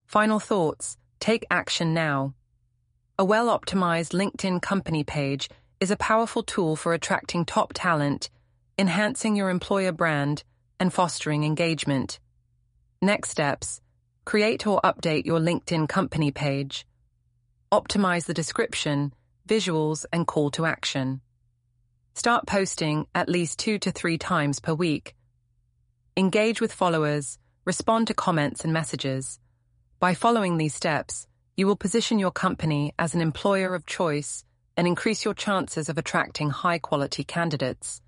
Final thoughts: take action now. A well-optimized LinkedIn company page is a powerful tool for attracting top talent, enhancing your employer brand, and fostering engagement. Next steps: create or update your LinkedIn company page. Optimize the description, visuals, and call to action. Start posting at least 2 to 3 times per week. Engage with followers, respond to comments and messages. By following these steps, you will position your company as an employer of choice and increase your chances of attracting high-quality candidates.